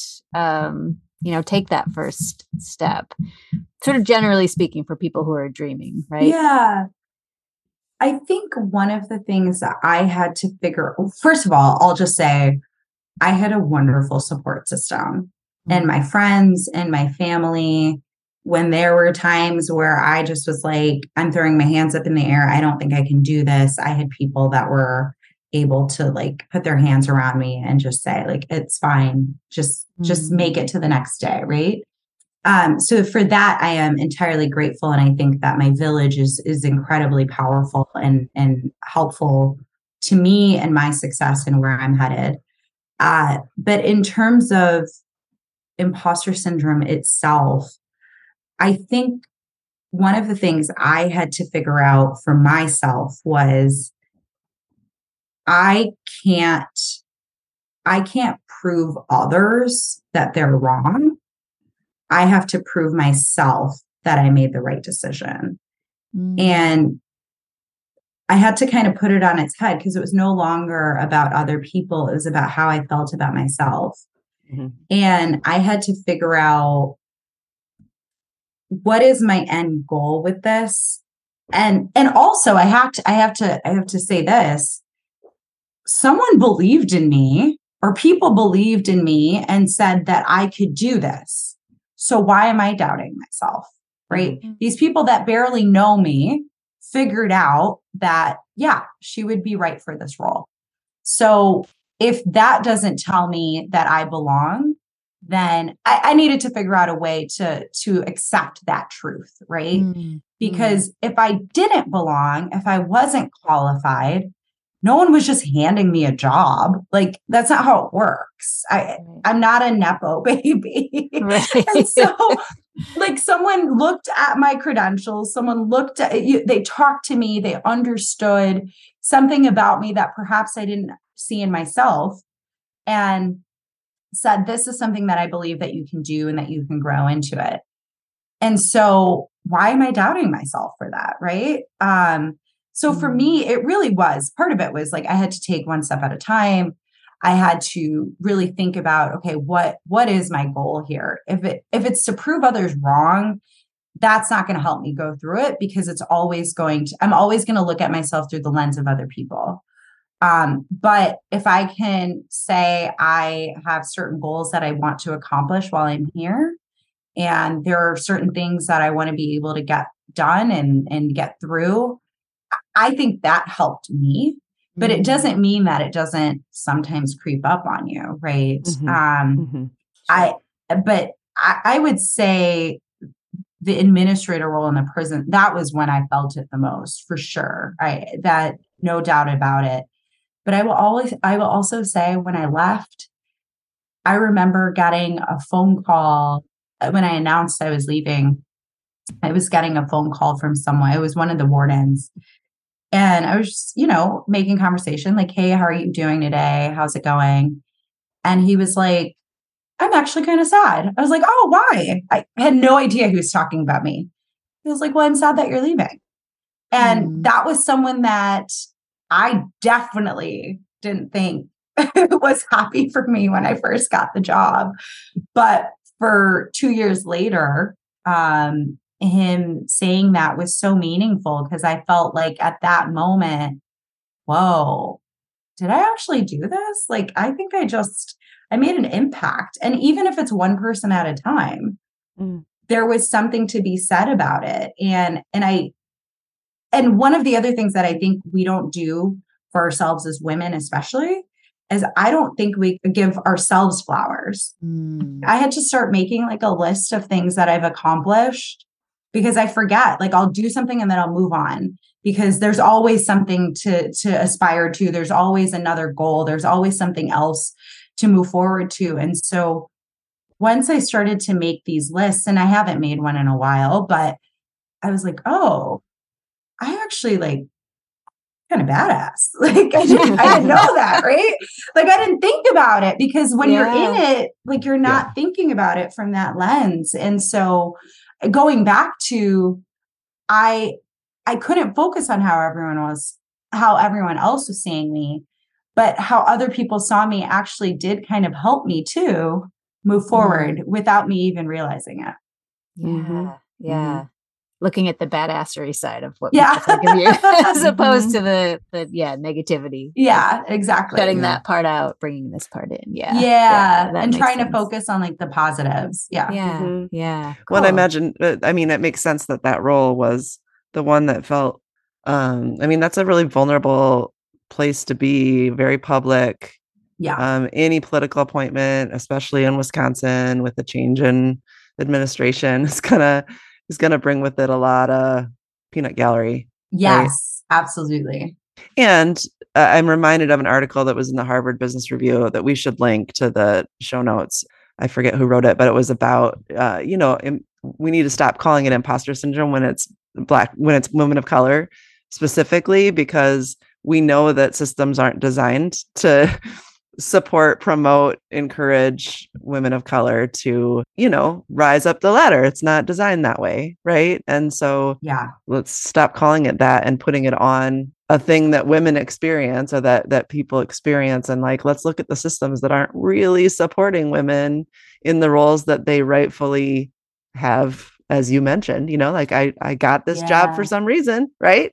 take that first step, sort of generally speaking, for people who are dreaming, right? Yeah. I think one of the things that I had to first of all, I'll just say I had a wonderful support system and my friends and my family. When there were times where I just was like, I'm throwing my hands up in the air, I don't think I can do this, I had people that were able to like put their hands around me and just say like, it's fine. Just make it to the next day. Right. So for that, I am entirely grateful. And I think that my village is incredibly powerful and helpful to me and my success and where I'm headed. But in terms of imposter syndrome itself, I think one of the things I had to figure out for myself was I can't prove others that they're wrong. I have to prove myself that I made the right decision. And I had to kind of put it on its head, because it was no longer about other people. It was about how I felt about myself. And I had to figure out, what is my end goal with this? And also I have to say this. Someone believed in me, or people believed in me and said that I could do this. So why am I doubting myself? Right? These people that barely know me figured out that, she would be right for this role. So if that doesn't tell me that I belong, then I needed to figure out a way to accept that truth. Right? Because if I didn't belong, if I wasn't qualified, no one was just handing me a job. Like, that's not how it works. I'm not a Nepo baby. Right. And so like, someone looked at my credentials, someone looked at you, they talked to me, they understood something about me that perhaps I didn't see in myself, and said, this is something that I believe that you can do and that you can grow into it. And so why am I doubting myself for that? Right. So for me, it really was, part of it was like, I had to take one step at a time. I had to really think about, okay, what is my goal here? If it's to prove others wrong, that's not going to help me go through it, because I'm always going to look at myself through the lens of other people. But if I can say I have certain goals that I want to accomplish while I'm here, and there are certain things that I want to be able to get done and get through, I think that helped me, but it doesn't mean that it doesn't sometimes creep up on you. Right. I would say the administrator role in the prison, that was when I felt it the most, for sure. That no doubt about it. But I will also say, when I left, I remember getting a phone call when I announced I was leaving. I was getting a phone call from someone. It was one of the wardens. And I was just, making conversation, like, hey, how are you doing today? How's it going? And he was like, I'm actually kind of sad. I was like, oh, why? I had no idea he was talking about me. He was like, well, I'm sad that you're leaving. And that was someone that I definitely didn't think was happy for me when I first got the job. But for 2 years later, him saying that was so meaningful because I felt like at that moment, whoa, did I actually do this? Like, I think I made an impact. And even if it's one person at a time, there was something to be said about it. And one of the other things that I think we don't do for ourselves as women, especially, is I don't think we give ourselves flowers. I had to start making like a list of things that I've accomplished because I forget, like I'll do something and then I'll move on because there's always something to aspire to. There's always another goal. There's always something else to move forward to. And so once I started to make these lists, and I haven't made one in a while, but I was like, oh, I actually like kind of badass. Like I didn't know that, right? Like I didn't think about it because when you're in it, like you're not thinking about it from that lens. And so going back to, I couldn't focus on how everyone else was seeing me, but how other people saw me actually did kind of help me to move forward without me even realizing it. Yeah. Looking at the badassery side of what people think of you as opposed to the negativity. Yeah, exactly. Cutting that part out, bringing this part in. Yeah. And trying to focus on like the positives. Yeah. Cool. Well, I imagine, it makes sense that role was the one that felt, that's a really vulnerable place to be, very public. Yeah. Any political appointment, especially in Wisconsin with the change in administration, is gonna bring with it a lot of peanut gallery. Yes, right? Absolutely. And I'm reminded of an article that was in the Harvard Business Review that we should link to the show notes. I forget who wrote it, but it was about, we need to stop calling it imposter syndrome when it's women of color specifically, because we know that systems aren't designed to support, promote, encourage women of color to, rise up the ladder. It's not designed that way. Right. And so let's stop calling it that and putting it on a thing that women experience or that people experience. And like, let's look at the systems that aren't really supporting women in the roles that they rightfully have. As you mentioned, like I got this job for some reason. Right.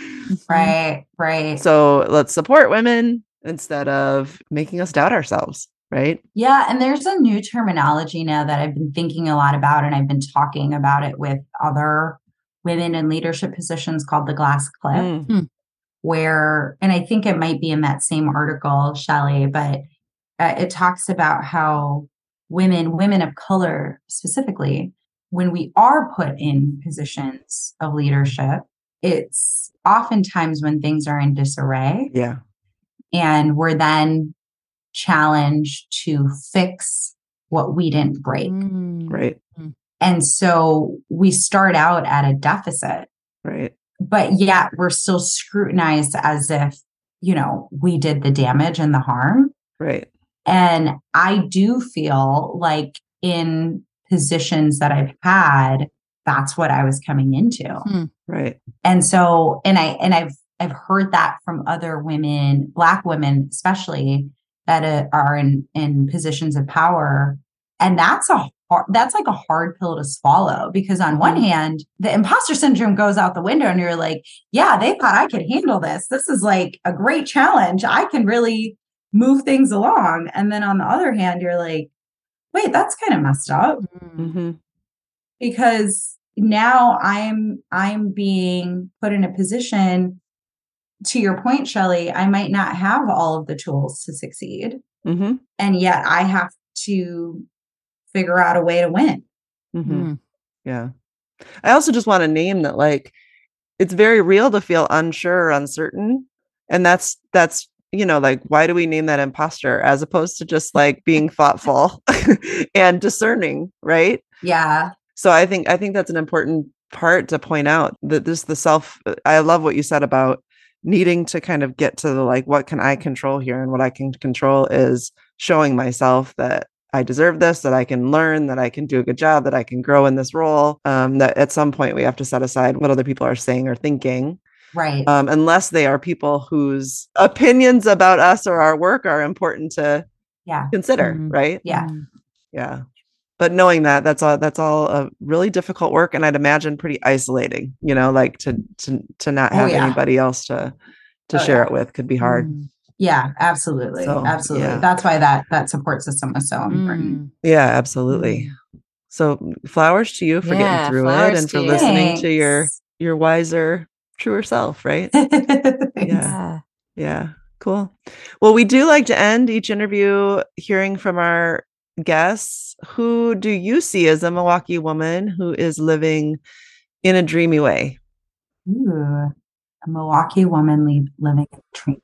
Right. So let's support women instead of making us doubt ourselves. Right. Yeah. And there's a new terminology now that I've been thinking a lot about, and I've been talking about it with other women in leadership positions called the glass cliff, where, and I think it might be in that same article, Shelley, but it talks about how women of color specifically, when we are put in positions of leadership, it's oftentimes when things are in disarray. Yeah. And we're then challenged to fix what we didn't break. Right. And so we start out at a deficit. Right. But yet we're still scrutinized as if, we did the damage and the harm. Right. And I do feel like in positions that I've had, that's what I was coming into. Right. And so, I've heard that from other women, Black women, especially that are in positions of power. And that's like a hard pill to swallow, because on one hand, the imposter syndrome goes out the window and you're like, yeah, they thought I could handle this. This is like a great challenge. I can really move things along. And then on the other hand, you're like, wait, that's kind of messed up. Because now I'm being put in a position, to your point, Shelley, I might not have all of the tools to succeed. And yet I have to figure out a way to win. Yeah. I also just want to name that, like, it's very real to feel unsure or uncertain. And that's, like, why do we name that imposter as opposed to just like being thoughtful and discerning? Right. Yeah. So I think that's an important part to point out, that I love what you said about needing to kind of get to the, like, what can I control here? And what I can control is showing myself that I deserve this, that I can learn, that I can do a good job, that I can grow in this role. That at some point we have to set aside what other people are saying or thinking Right. Unless they are people whose opinions about us or our work are important to consider. Right. Yeah. Yeah. But knowing that that's all a really difficult work. And I'd imagine pretty isolating, like to not have anybody else to share it with could be hard. Yeah, absolutely. So, absolutely. yeah. That's why that support system was so important. Yeah, absolutely. So flowers to you for getting through it and for listening to your wiser, truer self, right? Yeah. Cool. Well, we do like to end each interview hearing from our guests. Who do you see as a Milwaukee woman who is living in a dreamy way? Ooh, a Milwaukee woman living in a dreamy way.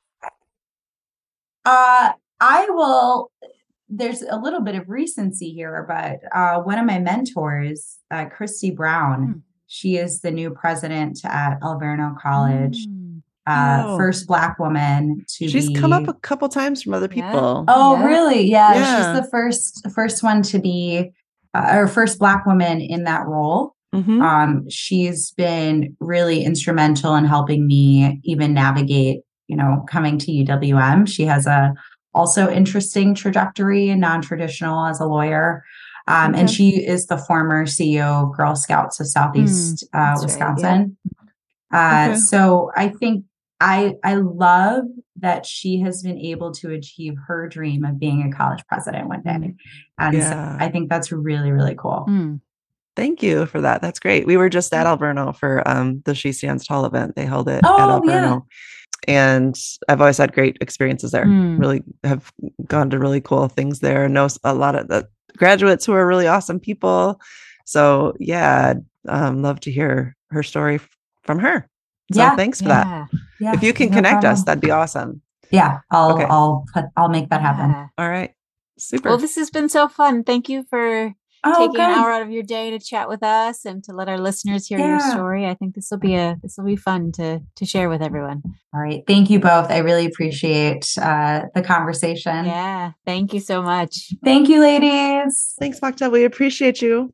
There's a little bit of recency here, but one of my mentors, Christy Brown, she is the new president at Alverno College. First Black woman to She's come up a couple times from other people. Oh, really? Yeah. She's the first one to be, or first Black woman in that role. She's been really instrumental in helping me even navigate, coming to UWM. She has a also interesting trajectory and non-traditional as a lawyer. And she is the former CEO of Girl Scouts of Southeast Wisconsin. Right, So I think I love that she has been able to achieve her dream of being a college president one day. And so I think that's really, really cool. Thank you for that. That's great. We were just at Alverno for the She Stands Tall event. They held it at Alverno. And I've always had great experiences there. Really have gone to really cool things there. Know a lot of the graduates who are really awesome people. So love to hear her story from her. So thanks for that. Yeah. If you can connect us, that'd be awesome. Yeah, I'll make that happen. All right. Super. Well, this has been so fun. Thank you for taking an hour out of your day to chat with us and to let our listeners hear your story. I think this will be fun to share with everyone. All right. Thank you both. I really appreciate the conversation. Yeah. Thank you so much. Thank you, ladies. Thanks, Makta. We appreciate you.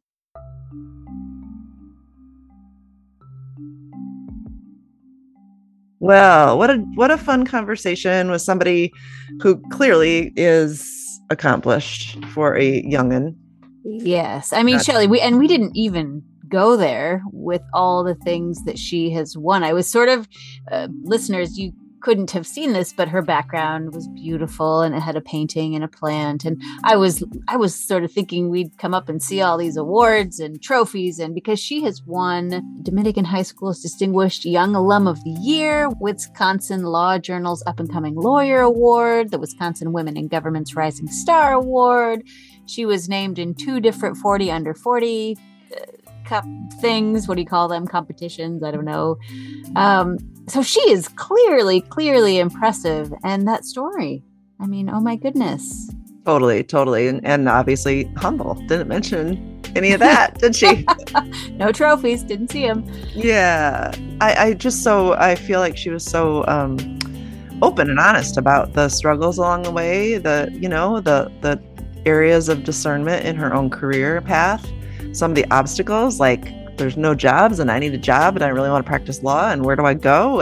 Well, what a fun conversation with somebody who clearly is accomplished for a youngin'. Yes. I mean, Shelley, we didn't even go there with all the things that she has won. I was sort of, listeners, you couldn't have seen this, but her background was beautiful and it had a painting and a plant. And I was sort of thinking we'd come up and see all these awards and trophies. And because she has won Dominican High School's Distinguished Young Alum of the Year, Wisconsin Law Journal's Up and Coming Lawyer Award, the Wisconsin Women in Government's Rising Star Award. She was named in 2 different 40 under 40 cup things. What do you call them? Competitions? I don't know. So she is clearly impressive. And that story, I mean, oh my goodness. Totally. And obviously humble. Didn't mention any of that, did she? No trophies. Didn't see them. Yeah. I feel like she was so open and honest about the struggles along the way, the areas of discernment in her own career path, some of the obstacles, like there's no jobs and I need a job and I really want to practice law and where do I go?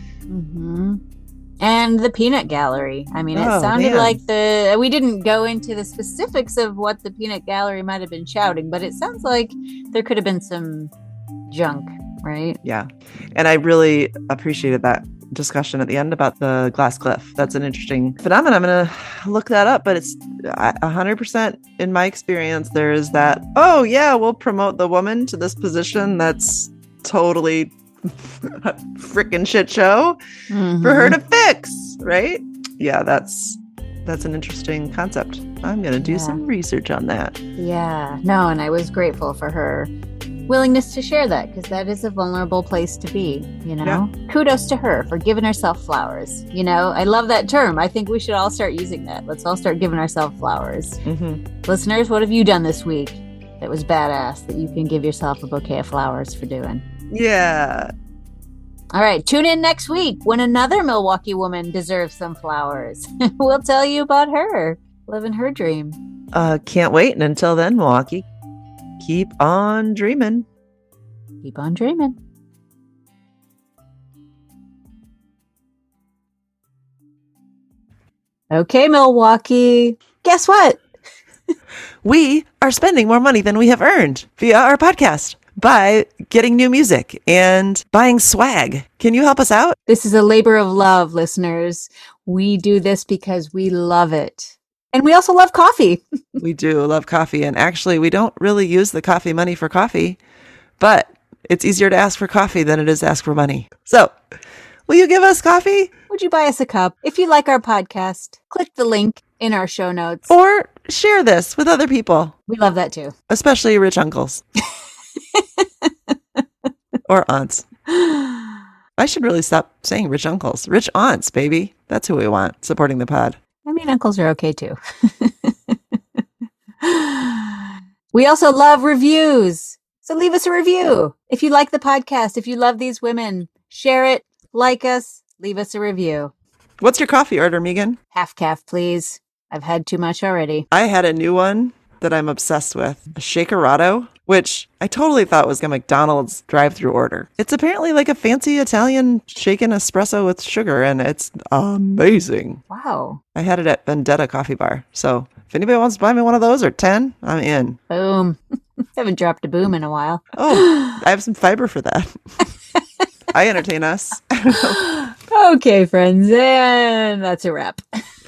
And the peanut gallery. I mean, it sounded like we didn't go into the specifics of what the peanut gallery might have been shouting, but it sounds like there could have been some junk, right? Yeah. And I really appreciated that discussion at the end about the glass cliff. That's an interesting phenomenon. I'm going to look that up, but it's 100% in my experience. There is that, we'll promote the woman to this position that's totally a freaking shit show for her to fix, right? Yeah, that's an interesting concept. I'm going to do some research on that. Yeah, no, and I was grateful for her willingness to share that because that is a vulnerable place to be, Kudos to her for giving herself flowers. I love that term. I think we should all start using that. Let's all start giving ourselves flowers. Listeners, what have you done this week that was badass that you can give yourself a bouquet of flowers for doing? Yeah. All right, tune in next week when another Milwaukee woman deserves some flowers. We'll tell you about her living her dream. Can't wait. And until then, Milwaukee, keep on dreaming. Keep on dreaming. Okay, Milwaukee. Guess what? We are spending more money than we have earned via our podcast by getting new music and buying swag. Can you help us out? This is a labor of love, listeners. We do this because we love it. And we also love coffee. We do love coffee. And actually, we don't really use the coffee money for coffee, but it's easier to ask for coffee than it is to ask for money. So, will you give us coffee? Would you buy us a cup? If you like our podcast, click the link in our show notes. Or share this with other people. We love that too. Especially rich uncles. Or aunts. I should really stop saying rich uncles. Rich aunts, baby. That's who we want supporting the pod. I mean, uncles are okay too. We also love reviews. So leave us a review. If you like the podcast, if you love these women, share it, like us, leave us a review. What's your coffee order, Megan? Half calf, please. I've had too much already. I had a new one that I'm obsessed with, a Shakerado, which I totally thought was a McDonald's drive-through order. It's apparently like a fancy Italian shaken espresso with sugar, and it's amazing. Wow. I had it at Vendetta Coffee Bar. So if anybody wants to buy me one of those or 10, I'm in. Boom. Haven't dropped a boom in a while. Oh, I have some fiber for that. I entertain us. Okay, friends, and that's a wrap.